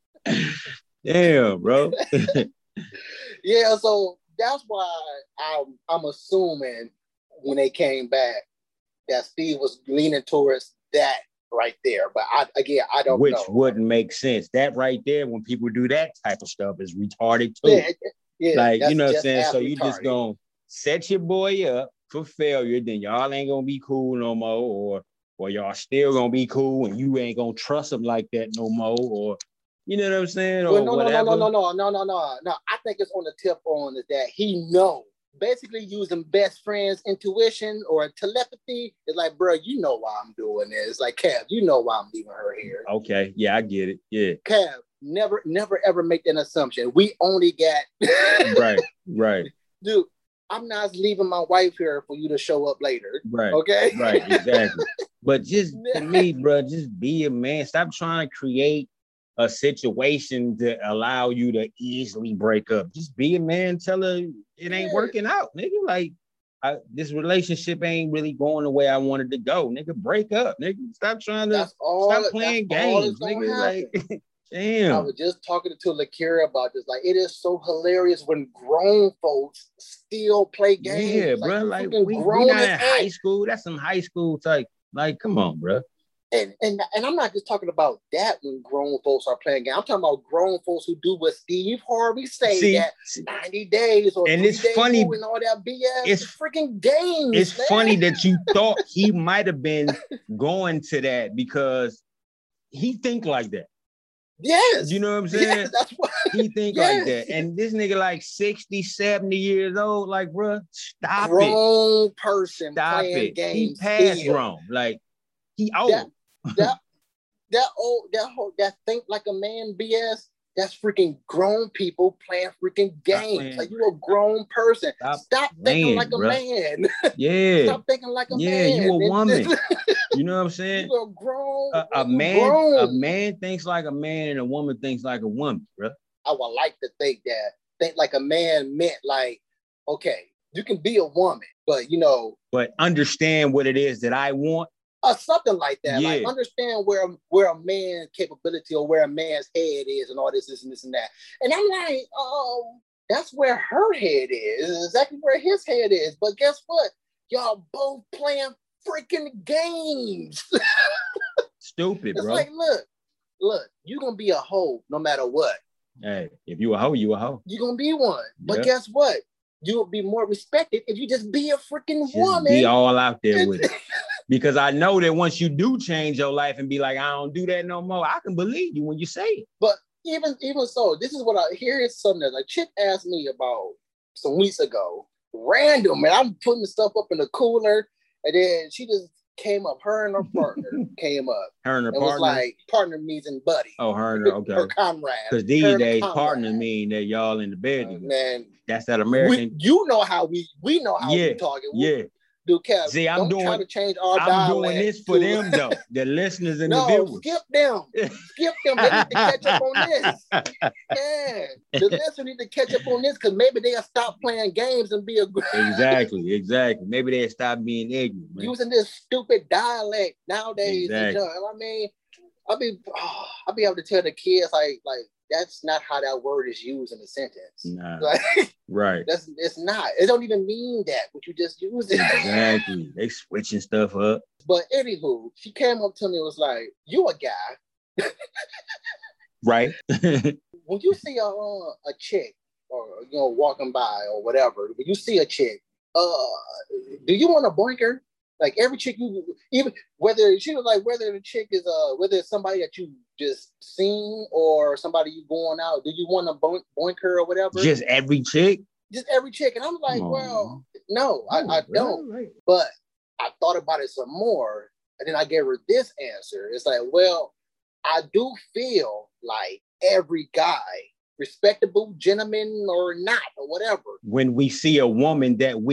Damn, bro. Yeah, so that's why I'm assuming when they came back that Steve was leaning towards that right there. But I don't know. Which wouldn't make sense. That right there, when people do that type of stuff, is retarded too. Yeah, like, you know what I'm saying? So retarded. you just gonna set your boy up for failure, then y'all ain't gonna be cool no more, or y'all still gonna be cool and you ain't gonna trust him like that no more, or you know what I'm saying? Or no. I think it's on the tip on is that he knows. Basically using best friend's intuition or telepathy. It's like, bro, you know why I'm doing this. Like, Kev, you know why I'm leaving her here. Okay, yeah, I get it. Yeah. Kev, never ever make that assumption. We only got right. Dude, I'm not leaving my wife here for you to show up later. Right. Okay. Right, exactly. But just to me, bro, just be a man. Stop trying to create a situation to allow you to easily break up. Just be a man. Tell her it ain't working out, nigga. Like, this relationship ain't really going the way I wanted to go, nigga. Break up, nigga. Stop trying to stop playing games, nigga. Like, damn. I was just talking to Lakira about this. Like, it is so hilarious when grown folks still play games. Yeah, bro. Like we not in high school. That's some high school type. Like, come on, bro. And I'm not just talking about that when grown folks are playing games. I'm talking about grown folks who do what Steve Harvey say that 90 days or and it's funny and all that BS. It's freaking games. It's funny that you thought he might have been going to that because he think like that. Yes. You know what I'm saying? Yes, that's what he think like that. And this nigga like 60, 70 years old, like, bro, stop grown person stop playing it. games. He past grown. Like, he old. That think like a man BS, that's freaking grown people playing freaking games. Like, you a grown person. Stop thinking like a man. Yeah. Stop thinking like a man. Yeah, you a woman. You know what I'm saying? You a grown. A man thinks like a man and a woman thinks like a woman, bro. I would like to think like a man meant like, okay, you can be a woman, but but understand what it is that I want. Something like that. Yeah. Like, understand where a man's capability or where a man's head is and all this and this and that. And I'm like, that's where her head is. Exactly where his head is. But guess what? Y'all both playing freaking games. Stupid, it's bro. It's like, look, you're going to be a hoe no matter what. Hey, if you a hoe, you a hoe. You're going to be one. But guess what? You'll be more respected if you just be a freaking woman. Be all out there with it. Because I know that once you do change your life and be like, I don't do that no more, I can believe you when you say it. But even so, this is what here's something that a chick asked me about some weeks ago. Random, man. I'm putting the stuff up in the cooler, and then she just came up. Her and her partner came up. Her and her partner? It was like partner means and buddy. Oh, her and her, okay. Her comrade. Because these days, partner mean that y'all in the bed together. Man. That's that American. You know how we know how we talking. Dude, Kev, see, I'm try to change our I'm doing this for them though, the listeners and the viewers. Skip them. Skip them. They need to catch up on this. Yeah, the listeners need to catch up on this because maybe they'll stop playing games and be a exactly. Maybe they'll stop being ignorant, man. Using this stupid dialect nowadays. Exactly. I mean, I'll be able to tell the kids like that's not how that word is used in a sentence. Nah. Like, right. It's not. It don't even mean that, but you just use it. Exactly. They switching stuff up. But anywho, she came up to me and was like, you a guy. Right. When you see a chick or walking by or whatever, when you see a chick, do you want to boink her? Like every chick even whether the chick is whether it's somebody that you just seen or somebody you going out, do you want to boink her or whatever? Just every chick? Just every chick. And I'm like, well, no, I don't. Right. But I thought about it some more, and then I gave her this answer. It's like, well, I do feel like every guy, respectable gentleman or not, or whatever. When we see a woman that we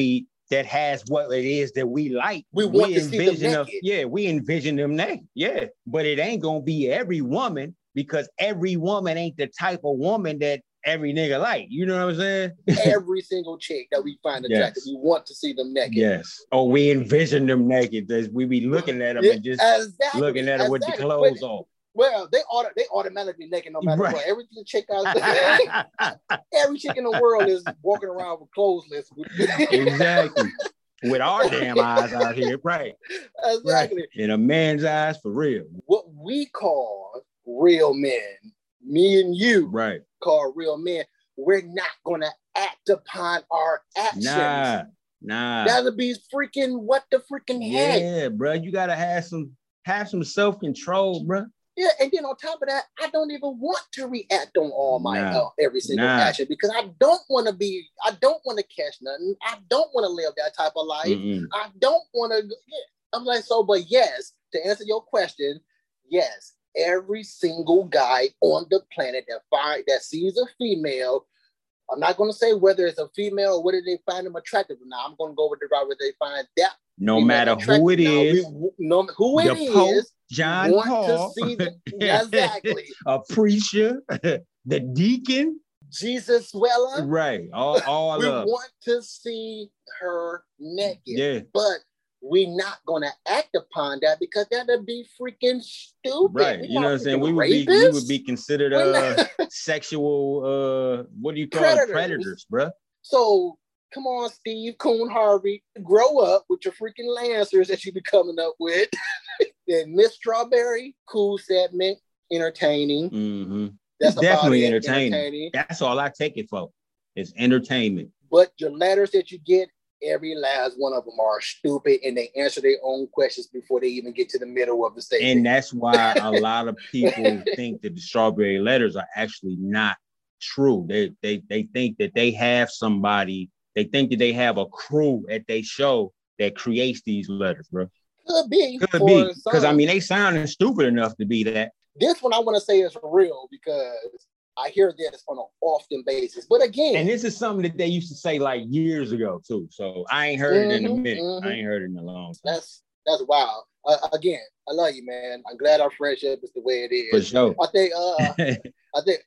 that has what it is that we like. We want to see them naked. We envision them naked. Yeah, but it ain't gonna be every woman, because every woman ain't the type of woman that every nigga like. You know what I'm saying? Every single chick that we find attractive, we want to see them naked. Yes. Or we envision them naked. We be looking at them and just looking at them with the clothes off. Well, they automatically naked no matter what. Every chick out there, every chick in the world is walking around with clothesless. Exactly. With our damn eyes out here, right? Exactly. Right. In a man's eyes, for real. What we call real men, me and you, call real men, we're not gonna act upon our actions. Nah. That'll be freaking what the freaking heck. Yeah, bro. You gotta have some self-control, bro. Yeah, and then on top of that, I don't even want to react on all my every single action, because I don't want to catch nothing. I don't want to live that type of life. I don't want to. I'm like, but yes, to answer your question, yes, every single guy on the planet that sees a female, I'm not going to say whether it's a female or whether they find them attractive. Now I'm going to go with the route where they find that. No matter who it is, who it is. John Paul, exactly. A preacher, the deacon, Jesus Weller, right? All we want to see her naked, but we're not gonna act upon that because that'd be freaking stupid. Right? You know what I'm saying? We would be considered sexual. What do you call it? Predators, bro. So. Come on, Steve, Coon, Harvey, grow up with your freaking Lancers that you be coming up with. And Miss Strawberry, cool segment, entertaining. Mm-hmm. That's definitely entertaining. That's all I take it for. It's entertainment. But your letters that you get, every last one of them are stupid, and they answer their own questions before they even get to the middle of the statement. And that's why a lot of people think that the Strawberry letters are actually not true. They think that they have somebody. They think that they have a crew at their show that creates these letters, bro. Could be. Because, I mean, they sounding stupid enough to be that. This one I want to say is real because I hear this on an often basis. But again. And this is something that they used to say like years ago, too. So I ain't heard it in a minute. I ain't heard it in a long time. That's wild. Again, I love you, man. I'm glad our friendship is the way it is. For sure. I think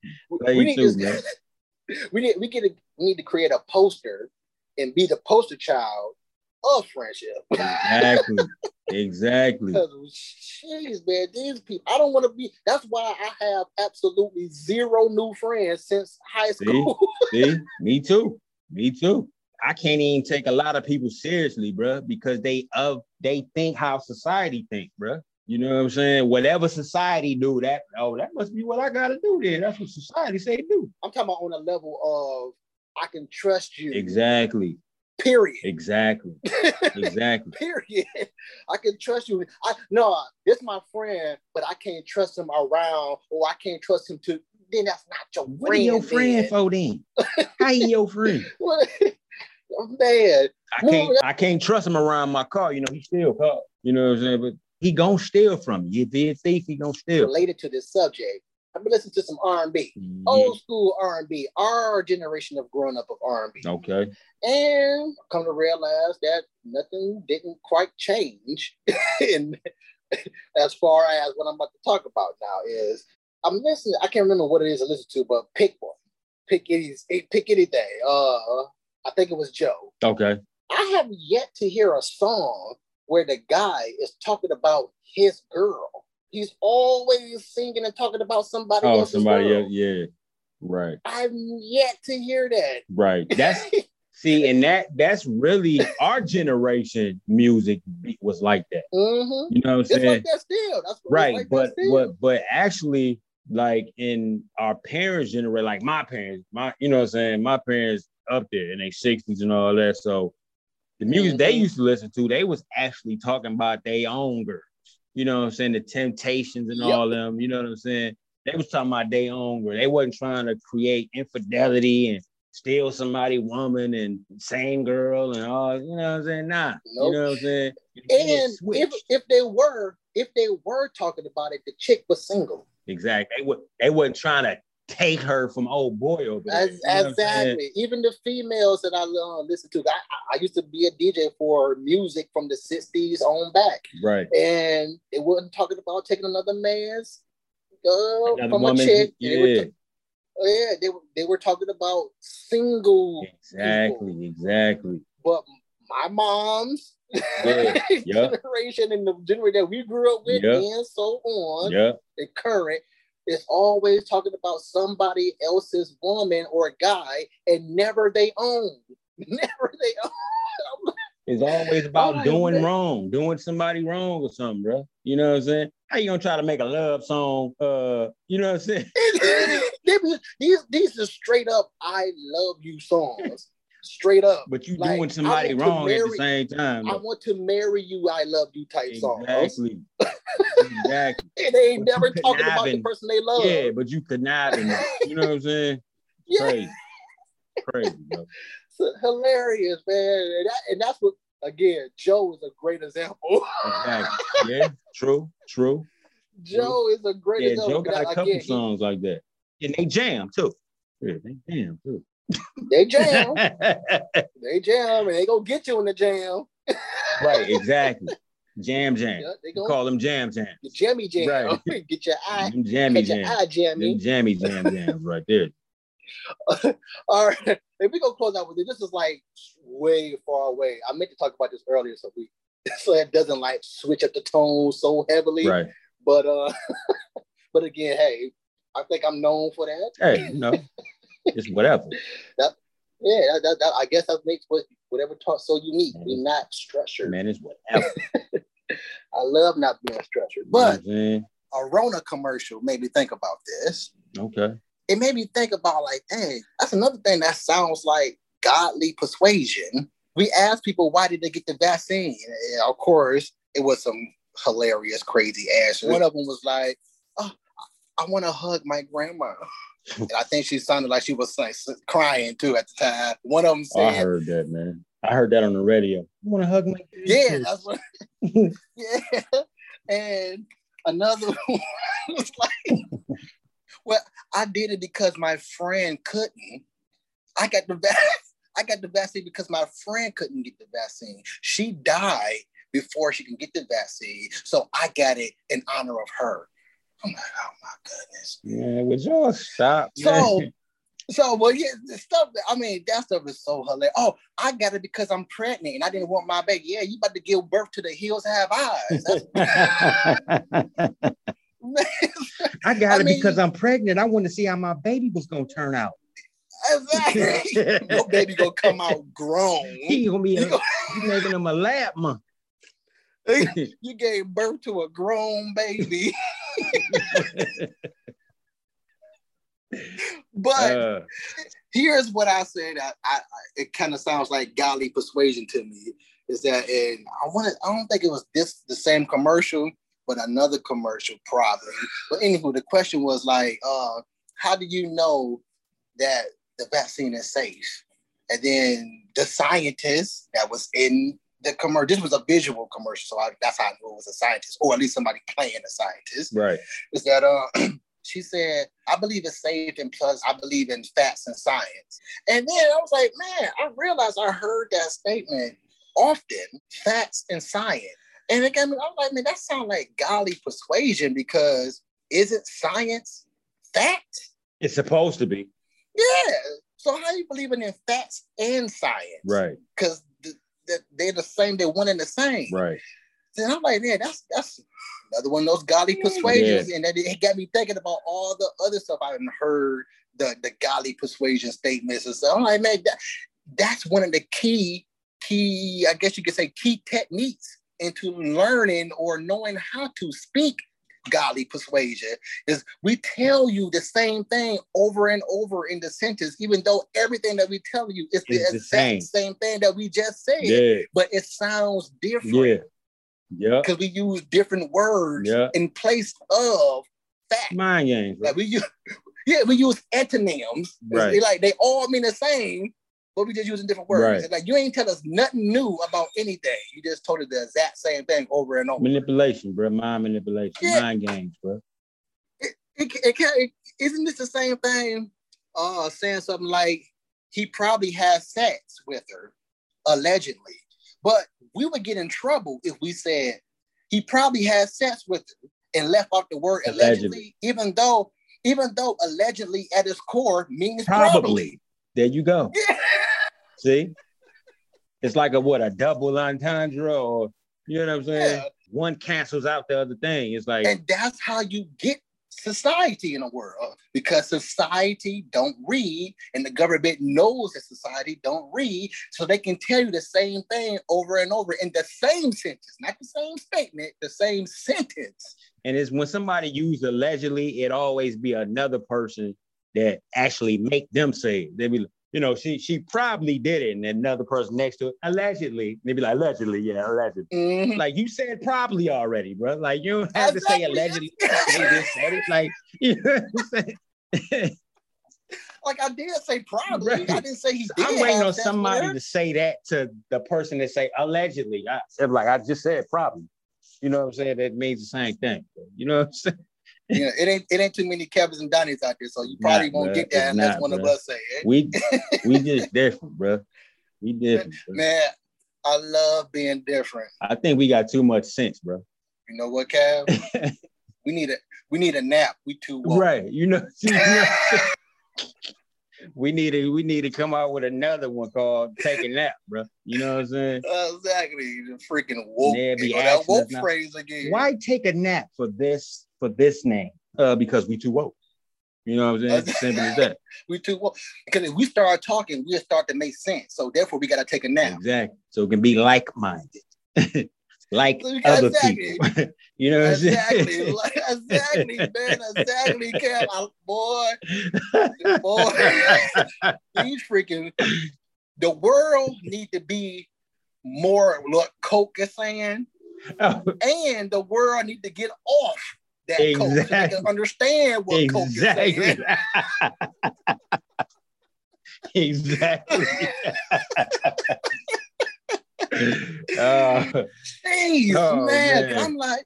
we need to create a poster and be the poster child of friendship. Exactly. Jeez, man, these people, I don't want to be. That's why I have absolutely zero new friends since high school. See? Me too. I can't even take a lot of people seriously, bro, because they think how society think, bro. You know what I'm saying? Whatever society do, that must be what I gotta do then. That's what society say do. I'm talking about on a level of I can trust you. Exactly. Period. Exactly. Period. I can trust you. This is my friend, but I can't trust him around, or I can't trust him to. Then that's not your friend. What are your friend for then? How you your friend? Man, I can't trust him around my car. You know, he steal cars. You know what I'm saying? But he gonna steal from you. If he a thief, he gonna steal. Related to this subject, I've been listening to some R&B, old school R&B, our generation of growing up of R&B. Okay. And I come to realize that nothing didn't quite change. And as far as what I'm about to talk about now is, I'm listening. I can't remember what it is I listen to, but pick anything. I think it was Joe. Okay. I have yet to hear a song where the guy is talking about his girl. He's always singing and talking about somebody else. Yeah. Right. I've yet to hear that. Right. That's see, and that's really our generation music was like that. Mm-hmm. You know what I'm saying? It's like that still. That's right. Like but actually, like in our parents' generation, like my parents, you know what I'm saying? My parents up there in their 60s and all that. So the music they used to listen to, they was actually talking about their own girls. You know what I'm saying? The Temptations and all them. You know what I'm saying? They was talking about their own girl. They wasn't trying to create infidelity and steal somebody's woman and same girl and all. You know what I'm saying? Nah. Nope. You know what I'm saying? And if they were talking about it, the chick was single. Exactly. They wasn't trying to take her from old boy over there. You know exactly. Even the females that I listen to, I used to be a DJ for music from the 60s on back. Right. And it wasn't talking about taking another man's from woman, a chick. Yeah. They were talking about single Exactly. people. Exactly. But my mom's generation and the generation that we grew up with and so on, the current, is always talking about somebody else's woman or guy and never they own. Never they own. It's always about doing somebody wrong or something, bro. You know what I'm saying? How you gonna try to make a love song? You know what I'm saying? These are straight up "I love you" songs. Straight up. But you doing somebody wrong at the same time. I want to marry you, I love you type songs. Exactly. And they ain't never talking about the person they love. Yeah, but you conniving. You know what I'm saying? Crazy, bro. It's hilarious, man. And that's what, again, Joe is a great example. Exactly. Yeah, true. Joe is a great example. Joe got a couple songs like that. And they jam, too. Yeah, they jam, too. They jam. They jam, and they gonna get you in the jam. Right, exactly. Jam. Yeah, they call them jams. The jammy jam. Right. Get your eye. Them jammy jams. Your eye jammy. Them jammy jams right there. All right. If we go close out with it, this is like way far away. I meant to talk about this earlier, so it doesn't like switch up the tone so heavily. Right. But again, hey, I think I'm known for that. Hey, it's whatever. I guess that makes whatever talk so unique. We're not structured. Man, it's whatever. I love not being structured. But a Rona commercial made me think about this. Okay. It made me think about like, hey, that's another thing that sounds like godly persuasion. We asked people, why did they get the vaccine? And of course, it was some hilarious, crazy answer. One of them was like, oh, I want to hug my grandma. And I think she sounded like she was like crying too at the time. One of them said, I heard that, man. I heard that on the radio. I want to hug my grandma. Yeah, that's what. Yeah. And another one was like, well, I did it because my friend couldn't. I got the vaccine because my friend couldn't get the vaccine. She died before she can get the vaccine. So I got it in honor of her. I'm like, oh my goodness. Yeah, would y'all stop? Well, yeah, the stuff, that stuff is so hilarious. Oh, I got it because I'm pregnant and I didn't want my baby. Yeah, you about to give birth to the hills have eyes. I got it because I'm pregnant. I want to see how my baby was going to turn out. Exactly. Your baby going to come out grown. He going to be making him a lab month. You gave birth to a grown baby. But here's what I said. It kind of sounds like godly persuasion to me. Is that, and I don't think it was the same commercial, but another commercial probably. But anywho, the question was like, how do you know that the vaccine is safe? And then the scientist that was in the commercial, this was a visual commercial, so that's how I knew it was a scientist, or at least somebody playing a scientist. Right. Is that she said, I believe it's safe, and plus I believe in facts and science. And then I was like, man, I realized I heard that statement often, facts and science. And it got me, I was like, man, that sounds like golly persuasion, because isn't science fact? It's supposed to be. Yeah. So how are you believing in facts and science? Right. Because they're the same, they're one and the same. Right. And I'm like, man, that's another one of those godly persuasions. Yeah. And that it got me thinking about all the other stuff I hadn't heard, the godly persuasion statements and stuff. I'm like, man, that's one of the key, I guess you could say, key techniques into learning or knowing how to speak godly persuasion, is we tell you the same thing over and over in the sentence, even though everything that we tell you is the exact same thing that we just said. Yeah. But it sounds different. Yeah. Because we use different words in place of fact. Mind games. Like we use antonyms. Right. Like they all mean the same, but we just using different words. Right. It's like you ain't tell us nothing new about anything. You just told us the exact same thing over and over. Manipulation, bro. Mind manipulation. Yeah. Mind games, bro. isn't this the same thing? Saying something like he probably has sex with her, allegedly. But we would get in trouble if we said he probably has sex with her and left out the word allegedly, even though allegedly at its core means probably. There you go. Yeah. See? It's like a double entendre, or you know what I'm saying? Yeah. One cancels out the other thing. It's like, and that's how you get society in the world, because society don't read, and the government knows that society don't read, so they can tell you the same thing over and over in the same sentence, not the same statement, the same sentence. And it's when somebody uses allegedly, it always be another person that actually make them say it. They be, you know, she probably did it, and another person next to it, allegedly. They be like, allegedly, yeah, allegedly. Mm-hmm. Like, you said probably already, bro. Like, you don't have to say allegedly. They just said it. Like, you know what I'm saying? Like, I did say probably. Right. I didn't say he did. I'm waiting on somebody to say that to the person that say allegedly. I just said probably. You know what I'm saying? That means the same thing. You know what I'm saying? You know, it ain't too many Kevins and Donnies out there, so you probably won't get that unless one of us say it. We just different, bro. We different, bro. Man, I love being different. I think we got too much sense, bro. You know what, Kev? we need a nap. We too woke. Right. You know we need to come out with another one called Take a Nap, bro. You know what I'm saying? Exactly. The freaking woke. That woke phrase again. Why take a nap for this name? Because we too woke. You know what I'm saying? Simple as that. We too woke. Because if we start talking, we'll start to make sense. So therefore, we got to take a nap. Exactly. So it can be like-minded. Like other people. You know what I'm saying? Exactly, man. Exactly, Kev. Boy. These freaking, the world need to be more what Coke is saying. Oh. And the world need to get off that Coke so they can understand what Coke is saying. Exactly. Jeez, man. I'm like,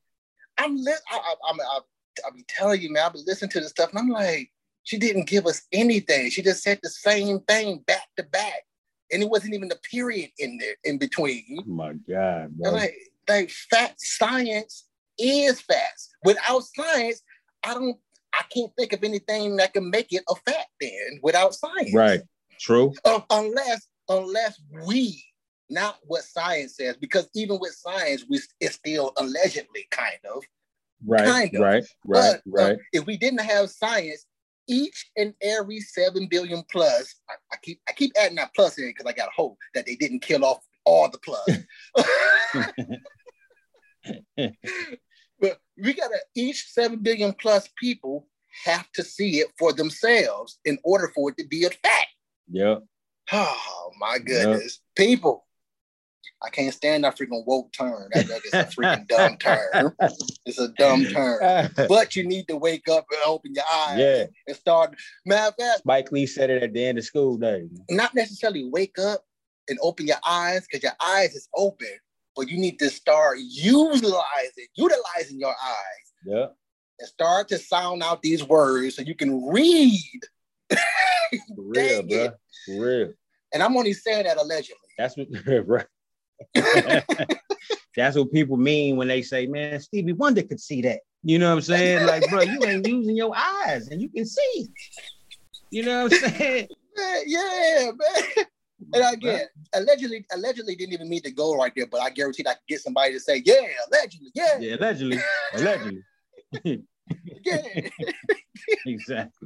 I'll be telling you, man, I've been listening to this stuff and I'm like, she didn't give us anything. She just said the same thing back to back. And it wasn't even a period in there in between. Oh my God, bro. Like science is facts. Without science, I can't think of anything that can make it a fact then without science. Right. True. Unless we, not what science says, because even with science, it's still allegedly kind of. Right. Right. If we didn't have science, each and every 7 billion plus, I keep adding that plus in because I got hope that they didn't kill off all the plus. But we gotta, each 7 billion plus people have to see it for themselves in order for it to be a fact. Yep. Oh my goodness. Yep. People, I can't stand that freaking woke term. That is a freaking dumb term. It's a dumb term. But you need to wake up and open your eyes and start. Matter of fact, Spike Lee said it at the end of school day. Not necessarily wake up and open your eyes, because your eyes is open, but you need to start utilizing your eyes. Yeah. And start to sound out these words so you can read. For real, bro. For real. And I'm only saying that allegedly. That's what, right. That's what people mean when they say, man, Stevie Wonder could see that. You know what I'm saying? Like, bro, you ain't using your eyes and you can see. You know what I'm saying? Yeah, man. And again, allegedly didn't even mean to go right there, but I guarantee I could get somebody to say, yeah, allegedly, yeah. Yeah, allegedly. Yeah. Exactly.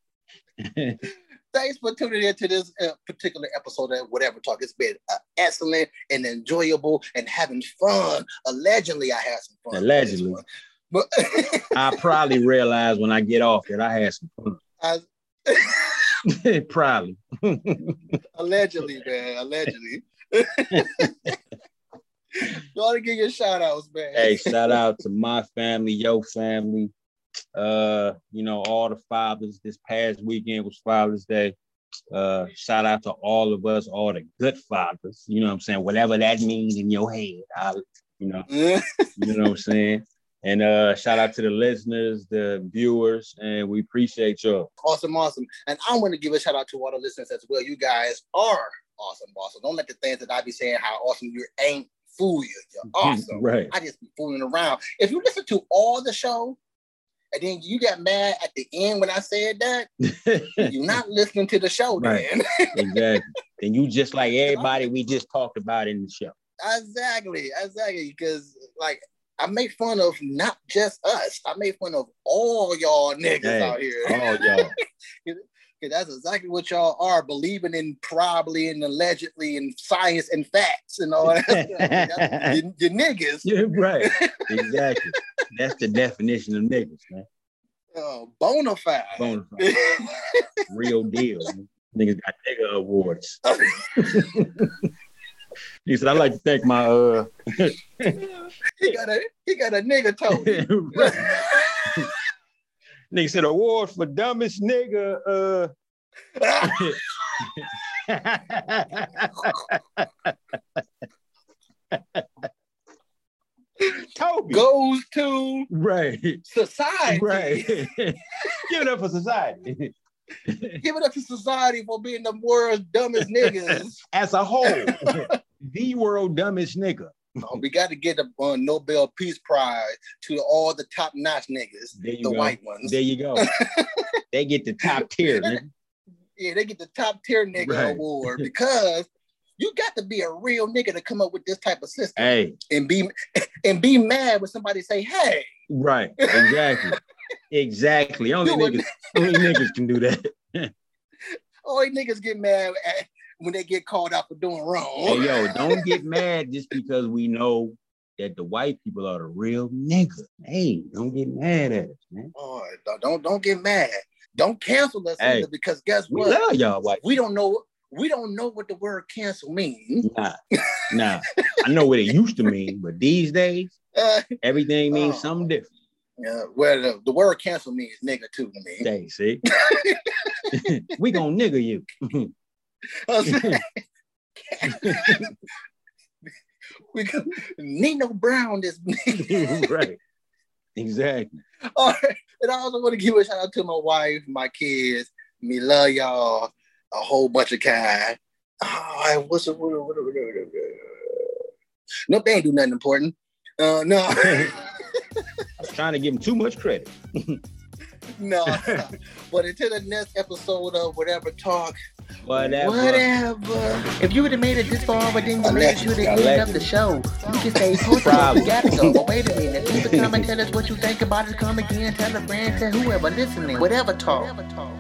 Thanks for tuning into this particular episode of Whatever Talk. It's been excellent and enjoyable and having fun. Allegedly, I had some fun. Allegedly. But I probably realized when I get off that I had some fun. Probably. Allegedly, man. Allegedly. You ought to give your shout outs, man. Hey, shout out to my family, your family. You know, all the fathers. This past weekend was Father's Day. Shout out to all of us, all the good fathers. You know what I'm saying? Whatever that means in your head, you know what I'm saying? And shout out to the listeners, the viewers, and we appreciate y'all. Awesome. And I want to give a shout out to all the listeners as well. You guys are awesome. Don't let the things that I be saying how awesome you ain't fool you. You're awesome. Right. I just be fooling around. If you listen to all the show and then you got mad at the end when I said that, you're not listening to the show, right. Then. Exactly. And you just like everybody we just talked about in the show. Exactly. Because like I make fun of not just us. I make fun of all y'all niggas out here. All y'all. Because that's exactly what y'all are, believing in probably and allegedly in science and facts and all that. You're niggas. Yeah, right. Exactly. That's the definition of niggas, man. Bona fide. Real deal. Man. Niggas got nigga awards. He said, I'd like to thank my he got a nigga Tony. Nigga said award for dumbest nigga. Toby goes to society. Right. Give it up for society. Give it up to society for being the world's dumbest niggas. As a whole, the world dumbest nigga. We got to get a Nobel Peace Prize to all the top-notch niggas, the white ones. There you go. They get the top tier, nigga. Yeah, they get the top tier nigga award because you got to be a real nigga to come up with this type of system. Hey. And be mad when somebody say, hey. Right, exactly. Exactly. Only niggas can do that. Only niggas get mad when they get called out for doing wrong. Hey, yo, don't get mad just because we know that the white people are the real nigga. Hey, don't get mad at us, man. Oh, don't get mad. Don't cancel us either because guess what? We love y'all white. We don't know what the word cancel means. Nah. I know what it used to mean, but these days, everything means something different. Yeah, well, the word cancel means nigga too to me. Hey, see? We gonna nigga you. We got Nino Brown this nigga. Right. Exactly. All right. And I also want to give a shout out to my wife, my kids. Me love y'all a whole bunch of kind. No, they ain't do nothing important. No. I was trying to give him too much credit. No. But until the next episode of Whatever Talk. Whatever. If you would have made it this far, but then you made it to the end of the show, you can stay posted. We gotta go. But wait a minute. Leave a comment, tell us what you think about it. Come again, tell a friend, tell whoever listening. Whatever Talk.